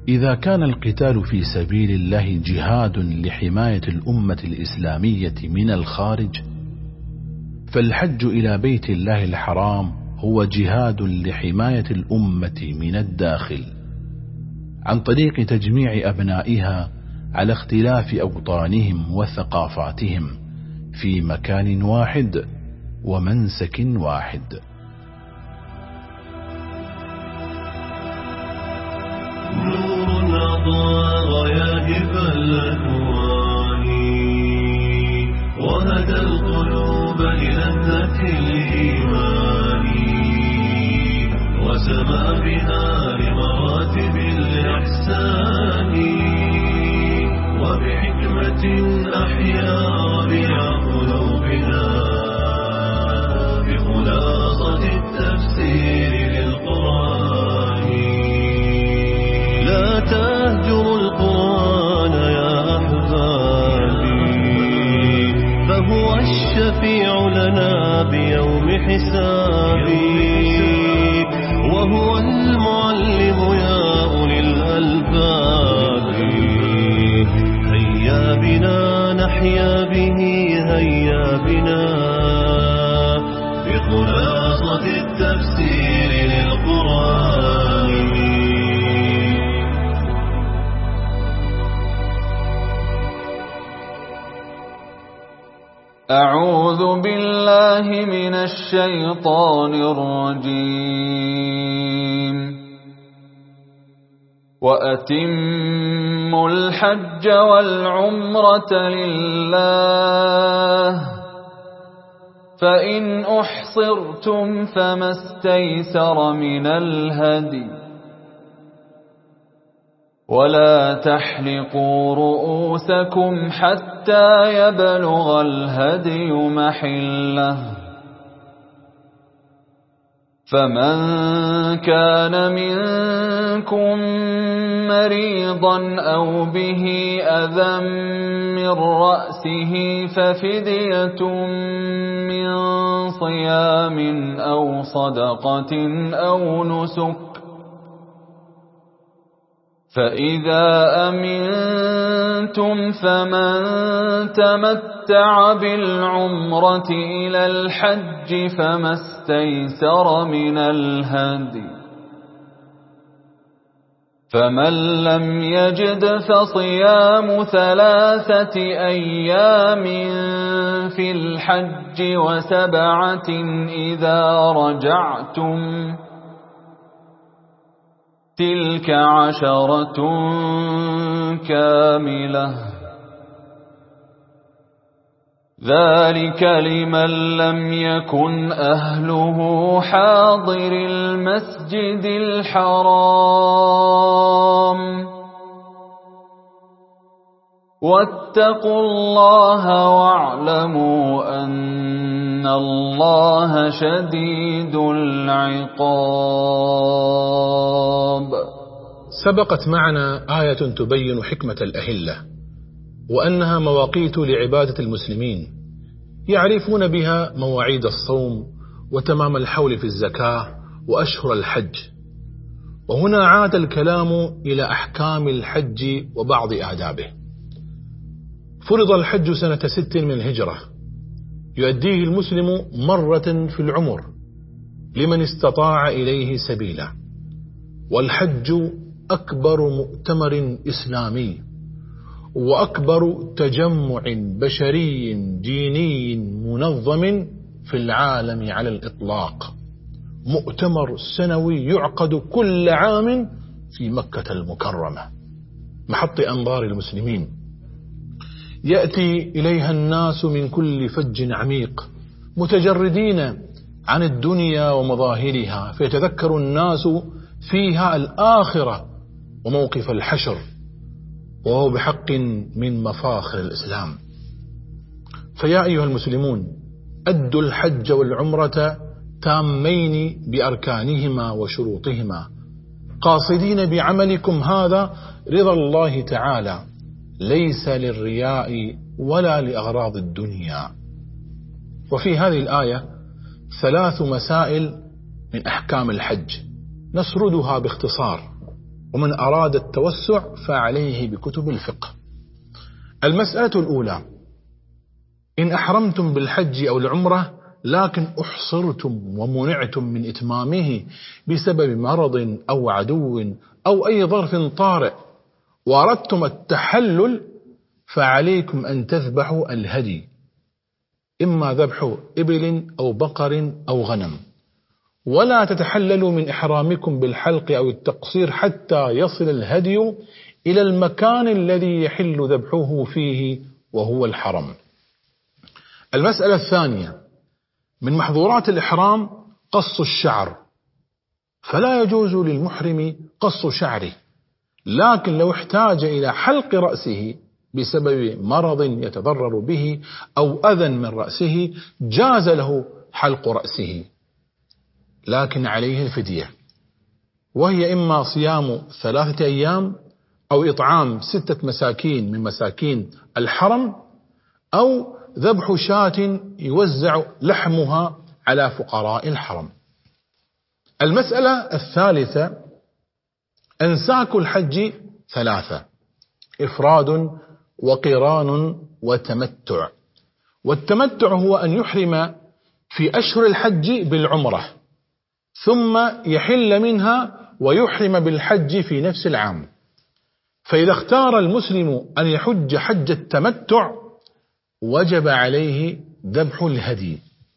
إذا كان القتال في سبيل الله جهاد لحماية الأمة الإسلامية من الخارج، فالحج إلى بيت الله الحرام هو جهاد لحماية الأمة من الداخل، عن طريق تجميع أبنائها على اختلاف أوطانهم وثقافاتهم في مكان واحد ومنسك واحد. نور أضاء غياهب الأكوان وهدى القلوب للذة الإيمان، وسما بها لمراتب الإحسان، وبحكمة أحيا ربيع قلوبنا بخلاصة التفسير للقرآن. لا تهجروا القرآن يا أحبابي، فهو الشفيع لنا بيوم حسابي، وهو المعلم يا أولي الألباب. هيا بنا نحيا به، هيا بنا بخلاصة التفسير للقرآن. أعوذ بالله من الشيطان الرجيم. وأتموا الحج والعمرة لله، فإن أحصرتم فما استيسر من الهدي، ولا تحلقوا رؤوسكم حتى يبلغ الهدي محله، فمن كان منكم مريضا أو به أذى من رأسه ففدية من صيام أو صدقة أو نسك، فإذا أمنتم فمن تمتع بالعمرة إلى الحج فما استيسر من الهدي، فمن لم يجد فصيام 3 أيام في الحج و7 إذا رجعتم، تلك 10 كاملة، ذلك لمن لم يكن أهله حاضر المسجد الحرام. واتقوا الله واعلموا أن الله شديد العقاب. سبقت معنا آية تبين حكمة الأهلة، وأنها مواقيت لعبادة المسلمين يعرفون بها مواعيد الصوم وتمام الحول في الزكاة وأشهر الحج. وهنا عاد الكلام إلى أحكام الحج وبعض آدابه. فرض الحج سنة 6 من الهجرة، يؤديه المسلم مرة في العمر لمن استطاع إليه سبيلا. والحج أكبر مؤتمر إسلامي وأكبر تجمع بشري ديني منظم في العالم على الإطلاق، مؤتمر سنوي يعقد كل عام في مكة المكرمة، محط أنظار المسلمين، يأتي إليها الناس من كل فج عميق متجردين عن الدنيا ومظاهرها، فيتذكر الناس فيها الآخرة وموقف الحشر، وهو بحق من مفاخر الإسلام. فيا أيها المسلمون، أدوا الحج والعمرة تامين بأركانهما وشروطهما، قاصدين بعملكم هذا رضا الله تعالى، ليس للرياء ولا لأغراض الدنيا. وفي هذه الآية 3 مسائل من أحكام الحج نسردها باختصار ومن أراد التوسع فعليه بكتب الفقه. المسألة الأولى: إن أحرمتم بالحج أو العمرة لكن أحصرتم ومنعتم من إتمامه بسبب مرض أو عدو أو أي ظرف طارئ وأردتم التحلل، فعليكم أن تذبحوا الهدي، إما ذبح إبل أو بقر أو غنم، ولا تتحللوا من إحرامكم بالحلق أو التقصير حتى يصل الهدي إلى المكان الذي يحل ذبحه فيه وهو الحرم. المسألة الثانية: من محظورات الإحرام قص الشعر، فلا يجوز للمحرم قص شعره، لكن لو احتاج إلى حلق رأسه بسبب مرض يتضرر به أو أذى من رأسه جاز له حلق رأسه، لكن عليه الفدية، وهي إما صيام 3 أيام أو إطعام 6 مساكين من مساكين الحرم، أو ذبح شاة يوزع لحمها على فقراء الحرم. المسألة الثالثة: أنساك الحج 3: إفراد وقران وتمتع. والتمتع هو أن يحرم في أشهر الحج بالعمرة ثم يحل منها ويحرم بالحج في نفس العام. فإذا اختار المسلم أن يحج حج التمتع وجب عليه ذبح الهدي،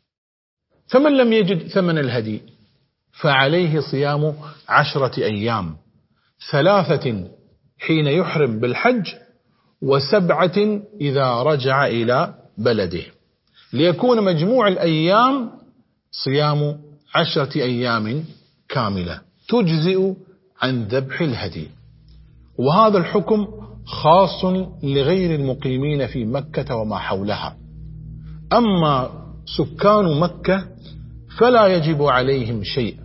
فمن لم يجد ثمن الهدي فعليه صيام 10 أيام، 3 حين يحرم بالحج و7 إذا رجع إلى بلده، ليكون مجموع الأيام صيام 10 أيام كاملة تجزئ عن ذبح الهدي. وهذا الحكم خاص لغير المقيمين في مكة وما حولها، أما سكان مكة فلا يجب عليهم شيء.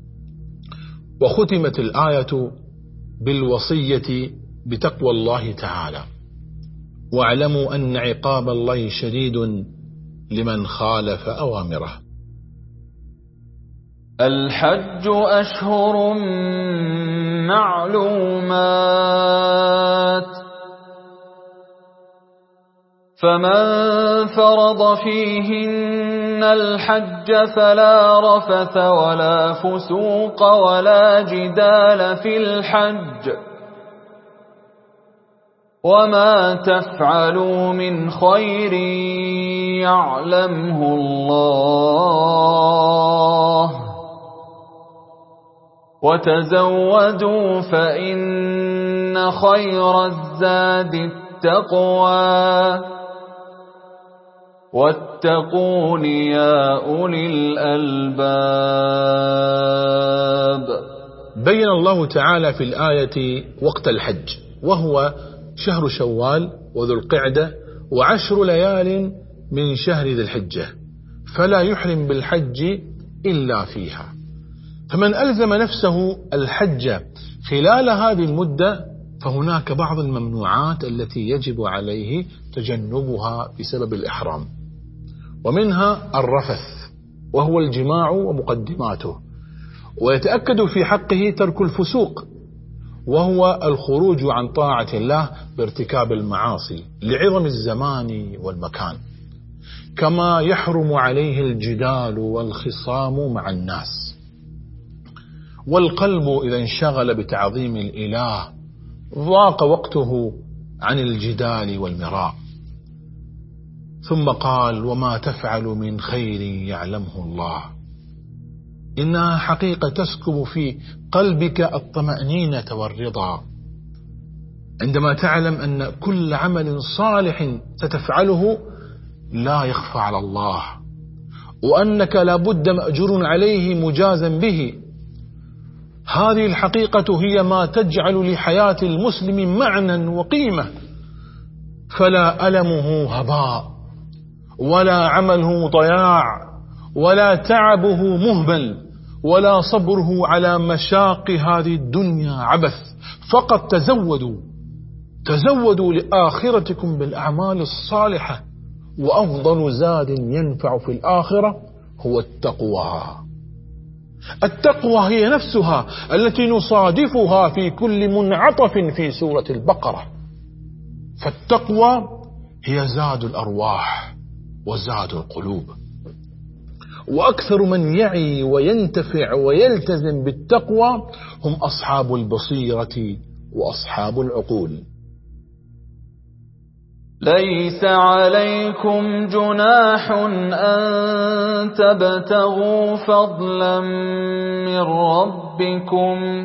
وختمت الآية بالوصية بتقوى الله تعالى: واعلموا أن عقاب الله شديد لمن خالف أوامره. الحج أشهر معلومات، فمن فرض فيهن الحج فلا رفث ولا فسوق ولا جدال في الحج، وما تفعلوا من خير يعلمه الله، وتزودوا فإن خير الزاد التقوى، واتقون يا أولي الألباب. بين الله تعالى في الآية وقت الحج، وهو شهر شوال وذو القعدة و10 ليال من شهر ذي الحجة، فلا يحرم بالحج إلا فيها. فمن ألزم نفسه الحج خلال هذه المدة فهناك بعض الممنوعات التي يجب عليه تجنبها بسبب الإحرام، ومنها الرفث وهو الجماع ومقدماته، ويتأكد في حقه ترك الفسوق وهو الخروج عن طاعة الله بارتكاب المعاصي لعظم الزمان والمكان، كما يحرم عليه الجدال والخصام مع الناس. والقلب إذا انشغل بتعظيم الإله ضاق وقته عن الجدال والمراء. ثم قال: وما تفعل من خير يعلمه الله. إنها حقيقة تسكب في قلبك الطمأنينة والرضا عندما تعلم أن كل عمل صالح ستفعله لا يخفى على الله، وأنك لابد مأجور عليه مجازا به. هذه الحقيقة هي ما تجعل لحياة المسلم معنى وقيمة، فلا ألمه هباء ولا عمله ضياع ولا تعبه مهمل ولا صبره على مشاق هذه الدنيا عبث. فقط تزودوا لآخرتكم بالأعمال الصالحة، وأفضل زاد ينفع في الآخرة هو التقوى. التقوى هي نفسها التي نصادفها في كل منعطف في سورة البقرة. فالتقوى هي زاد الأرواح وزاد القلوب. وأكثر من يعي وينتفع ويلتزم بالتقوى هم أصحاب البصيرة وأصحاب العقول. ليس عليكم جناح أن تبتغوا فضلا من ربكم،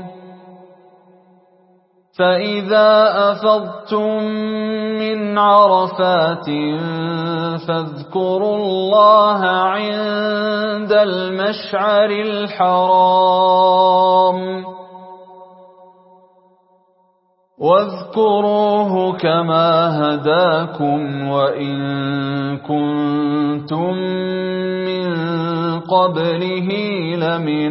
فإذا أفضتم من عرفات فاذكروا الله عند المشعر الحرام، واذكروه كما هداكم وإن كنتم من قبله لمن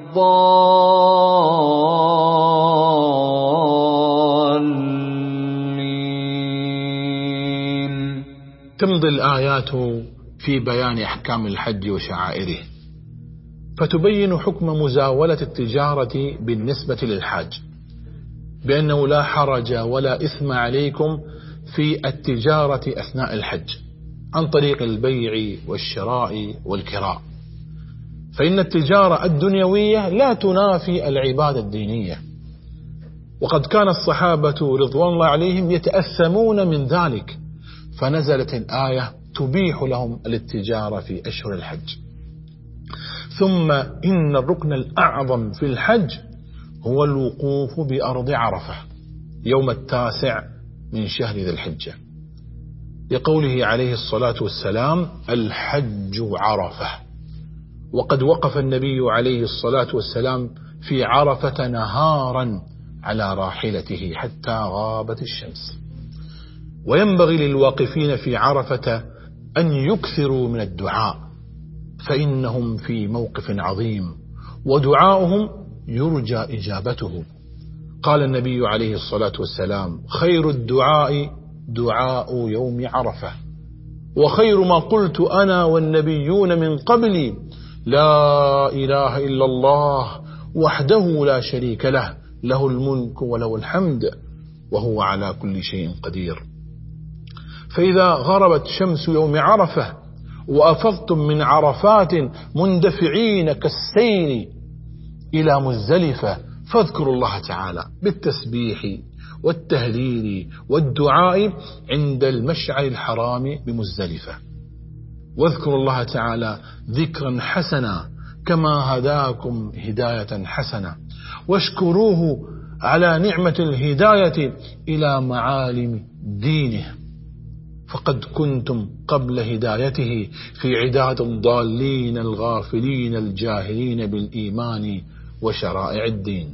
الضالين. تمضي الآيات في بيان أحكام الحج وشعائره، فتبين حكم مزاولة التجارة بالنسبة للحاج، بأنه لا حرج ولا إثم عليكم في التجارة أثناء الحج عن طريق البيع والشراء والكراء، فإن التجارة الدنيوية لا تنافي العبادة الدينية. وقد كان الصحابة رضوان الله عليهم يتأثمون من ذلك، فنزلت الآية تبيح لهم الاتجارة في أشهر الحج. ثم إن الركن الأعظم في الحج هو الوقوف بأرض عرفة يوم 9 من شهر ذي الحجة، لقوله عليه الصلاة والسلام: الحج عرفة. وقد وقف النبي عليه الصلاة والسلام في عرفة نهارا على راحلته حتى غابت الشمس. وينبغي للواقفين في عرفة أن يكثروا من الدعاء، فإنهم في موقف عظيم ودعاؤهم يرجى إجابته. قال النبي عليه الصلاة والسلام: خير الدعاء دعاء يوم عرفة، وخير ما قلت أنا والنبيون من قبلي لا إله إلا الله وحده لا شريك له، له الملك وله الحمد وهو على كل شيء قدير. فإذا غربت شمس يوم عرفة وأفضتم من عرفات مندفعين كالسيل إلى مزدلفة، فاذكروا الله تعالى بالتسبيح والتهليل والدعاء عند المشعر الحرام بمزدلفة. واذكروا الله تعالى ذكرا حسنا كما هداكم هداية حسنة، واشكروه على نعمة الهداية إلى معالم دينه، فقد كنتم قبل هدايته في عداد الضالين الغافلين الجاهلين بالإيمان وشرائع الدين.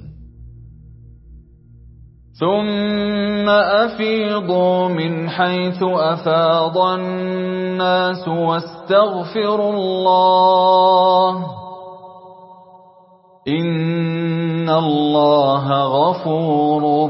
ثم أفيضوا من حيث أفاض الناس واستغفروا الله إن الله غفور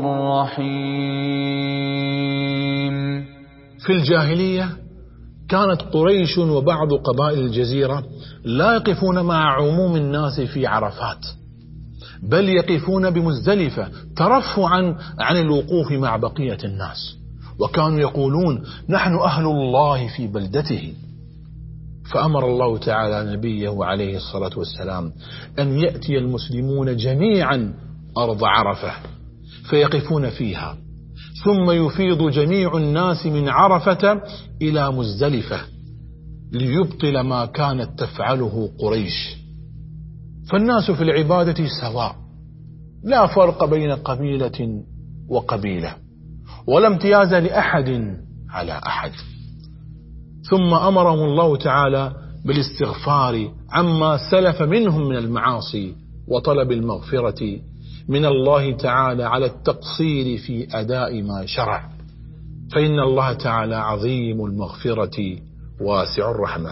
رحيم. في الجاهلية كانت قريش وبعض قبائل الجزيرة لا يقفون مع عموم الناس في عرفات، بل يقفون بمزدلفة ترفعا عن الوقوف مع بقية الناس، وكانوا يقولون: نحن أهل الله في بلدته. فأمر الله تعالى نبيه عليه الصلاة والسلام أن يأتي المسلمون جميعا أرض عرفة فيقفون فيها، ثم يفيض جميع الناس من عرفة إلى مزدلفة ليبطل ما كانت تفعله قريش. فالناس في العبادة سواء، لا فرق بين قبيلة وقبيلة، ولا امتياز لأحد على أحد. ثم أمرهم الله تعالى بالاستغفار عما سلف منهم من المعاصي وطلب المغفرة من الله تعالى على التقصير في أداء ما شرع، فإن الله تعالى عظيم المغفرة واسع الرحمة.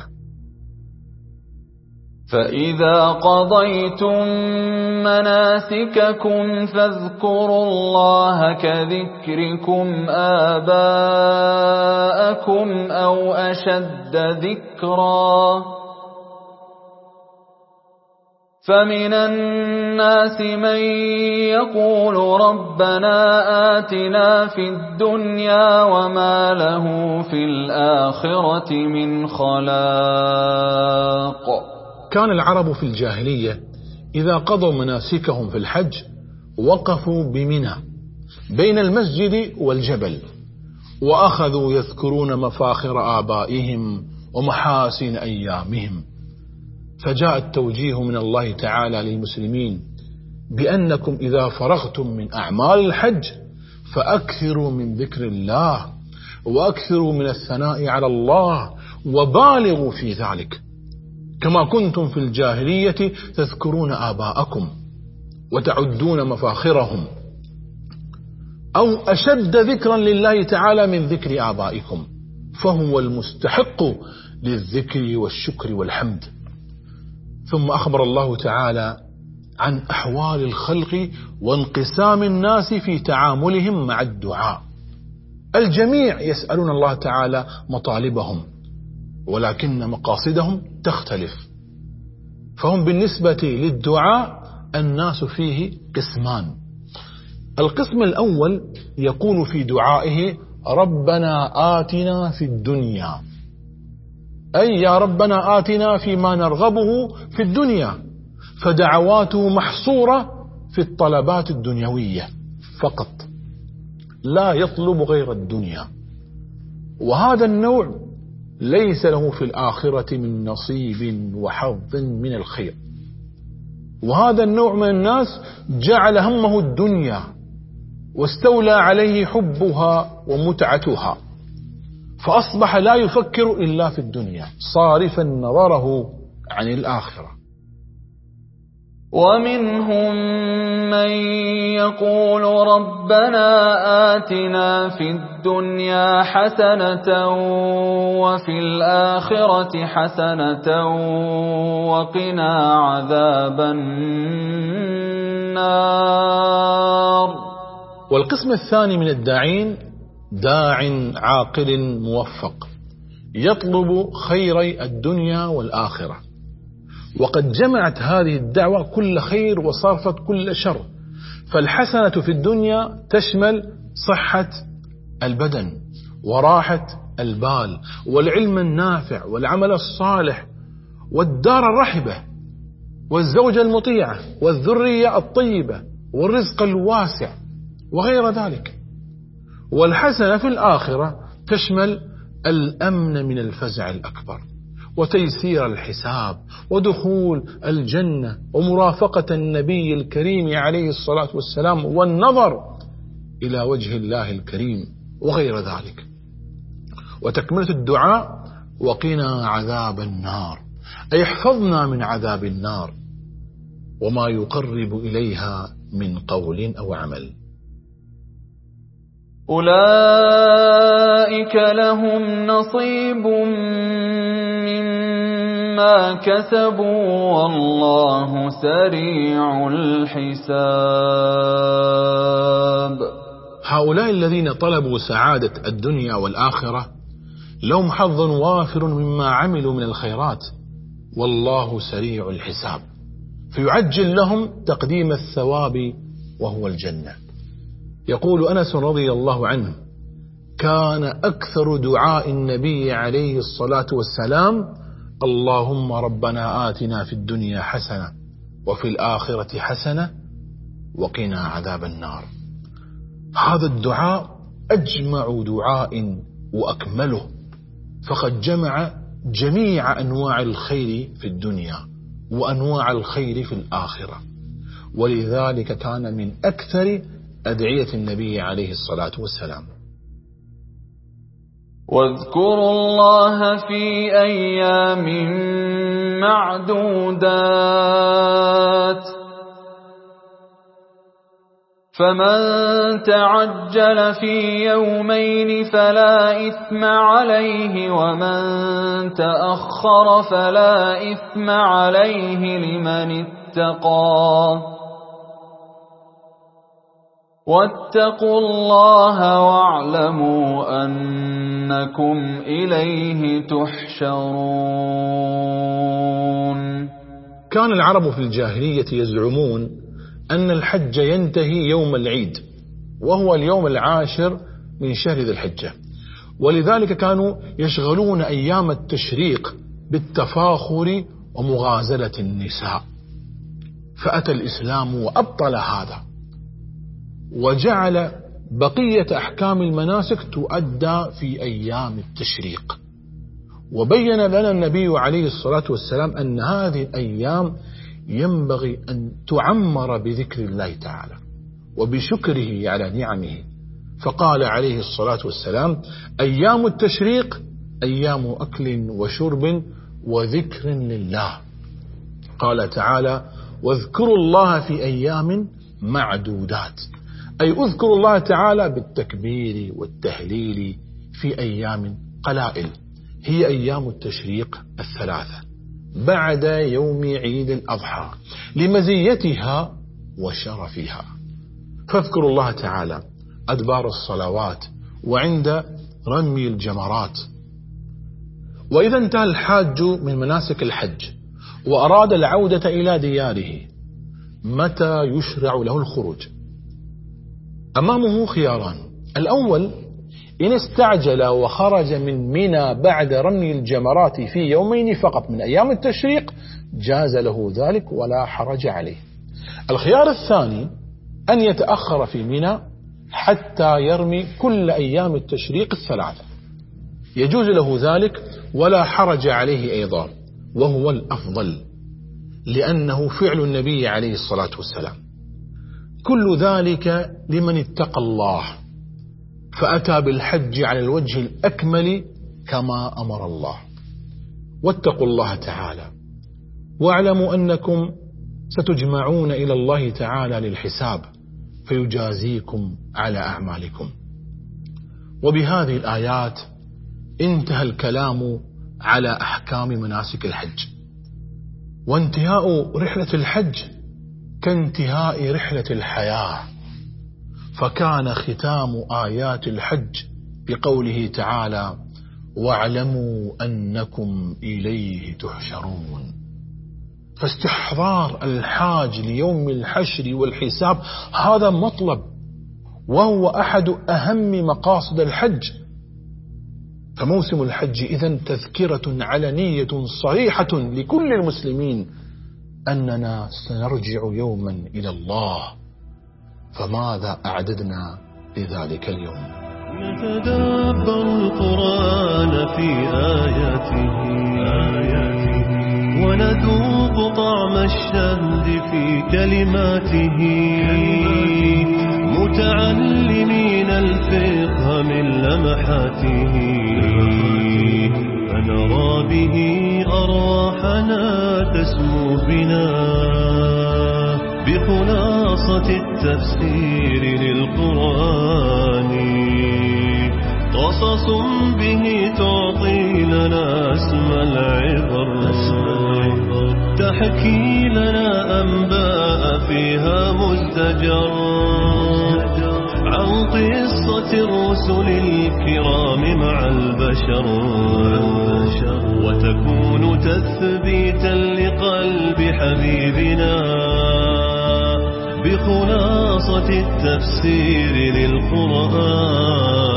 فإذا قضيتم مناسككم فاذكروا الله كذكركم آباءكم أو أشد ذكرا، فمن الناس من يقول ربنا آتنا في الدنيا وما له في الآخرة من خلاق. كان العرب في الجاهلية إذا قضوا مناسكهم في الحج وقفوا بمنى بين المسجد والجبل، وأخذوا يذكرون مفاخر آبائهم ومحاسن أيامهم. فجاء التوجيه من الله تعالى للمسلمين بأنكم إذا فرغتم من أعمال الحج فأكثروا من ذكر الله وأكثروا من الثناء على الله وبالغوا في ذلك، كما كنتم في الجاهلية تذكرون آباءكم وتعدون مفاخرهم، أو أشد ذكرا لله تعالى من ذكر آبائكم، فهو المستحق للذكر والشكر والحمد. ثم أخبر الله تعالى عن أحوال الخلق وانقسام الناس في تعاملهم مع الدعاء. الجميع يسألون الله تعالى مطالبهم، ولكن مقاصدهم تختلف. فهم بالنسبة للدعاء الناس فيه قسمان. القسم الأول يقول في دعائه ربنا آتنا في الدنيا، أي يا ربنا آتنا فيما نرغبه في الدنيا، فدعواته محصورة في الطلبات الدنيوية فقط، لا يطلب غير الدنيا. وهذا النوع ليس له في الآخرة من نصيب وحظ من الخير. وهذا النوع من الناس جعل همه الدنيا واستولى عليه حبها ومتعتها، فأصبح لا يفكر إلا في الدنيا صارفا نظره عن الآخرة. ومنهم من يقول ربنا آتنا في الدنيا حسنة وفي الآخرة حسنة وقنا عذاب النار. والقسم الثاني من الداعين داع عاقل موفق يطلب خيري الدنيا والآخرة، وقد جمعت هذه الدعوة كل خير وصرفت كل شر. فالحسنة في الدنيا تشمل صحة البدن وراحة البال والعلم النافع والعمل الصالح والدار الرحبة والزوجة المطيعة والذرية الطيبة والرزق الواسع وغير ذلك. والحسنة في الآخرة تشمل الأمن من الفزع الأكبر وتيسير الحساب ودخول الجنة ومرافقة النبي الكريم عليه الصلاة والسلام والنظر إلى وجه الله الكريم وغير ذلك. وتكملة الدعاء وقنا عذاب النار، أي احفظنا من عذاب النار وما يقرب إليها من قول أو عمل. أولئك لهم نصيب مما كسبوا والله سريع الحساب. هؤلاء الذين طلبوا سعادة الدنيا والآخرة لهم حظ وافر مما عملوا من الخيرات، والله سريع الحساب، فيعجل لهم تقديم الثواب وهو الجنة. يقول أنس رضي الله عنه: كان أكثر دعاء النبي عليه الصلاة والسلام اللهم ربنا آتنا في الدنيا حسنة وفي الآخرة حسنة وقنا عذاب النار. هذا الدعاء أجمع دعاء وأكمله، فقد جمع جميع أنواع الخير في الدنيا وأنواع الخير في الآخرة، ولذلك كان من أكثر أدعية النبي عليه الصلاة والسلام. واذكروا الله في أيام معدودات، فمن تعجل في يومين فلا إثم عليه، ومن تأخر فلا إثم عليه لمن اتقى. واتقوا الله واعلموا أنكم إليه تحشرون. كان العرب في الجاهلية يزعمون أن الحج ينتهي يوم العيد، وهو اليوم 10 من شهر ذي الحجة، ولذلك كانوا يشغلون أيام التشريق بالتفاخر ومغازلة النساء. فأتى الإسلام وأبطل هذا، وجعل بقية أحكام المناسك تؤدى في أيام التشريق. وبين لنا النبي عليه الصلاة والسلام أن هذه الأيام ينبغي أن تعمر بذكر الله تعالى وبشكره على نعمه، فقال عليه الصلاة والسلام: أيام التشريق أيام أكل وشرب وذكر لله. قال تعالى: واذكروا الله في أيام معدودات، أي اذكروا الله تعالى بالتكبير والتهليل في أيام قلائل، هي أيام التشريق 3 بعد يوم عيد الأضحى لمزيتها وشرفها. فاذكروا الله تعالى أدبار الصلوات وعند رمي الجمرات. وإذا انتهى الحاج من مناسك الحج وأراد العودة إلى دياره، متى يشرع له الخروج؟ أمامه خياران: الأول إن استعجل وخرج من منى بعد رمي الجمرات في يومين فقط من أيام التشريق جاز له ذلك ولا حرج عليه. الخيار الثاني أن يتأخر في منى حتى يرمي كل أيام التشريق 3، يجوز له ذلك ولا حرج عليه أيضا، وهو الأفضل لأنه فعل النبي عليه الصلاة والسلام. كل ذلك لمن اتقى الله فأتى بالحج على الوجه الأكمل كما أمر الله. واتقوا الله تعالى واعلموا أنكم ستجمعون إلى الله تعالى للحساب فيجازيكم على أعمالكم. وبهذه الآيات انتهى الكلام على أحكام مناسك الحج. وانتهاء رحلة الحج كانتهاء رحلة الحياة، فكان ختام آيات الحج بقوله تعالى: واعلموا أنكم إليه تحشرون. فاستحضار الحاج ليوم الحشر والحساب هذا مطلب، وهو أحد أهم مقاصد الحج. فموسم الحج إذن تذكرة علنية صريحة لكل المسلمين أننا سنرجع يوما إلى الله، فماذا أعددنا لذلك اليوم؟ نتدبر القرآن في آياته ونذوق طعم الشهد في كلماته، متعلمين الفقه من لمحاته، فنرى به أرواحنا تسمو بنا بخلاصة التفسير للقرآن، قصص به تعطي لنا اسم العبر، تحكي لنا أنباء فيها مزدجر عن قصة الرسل الكرام مع البشر، وتكون تثبيتا لقلب حبيبنا بخلاصة التفسير للقرآن.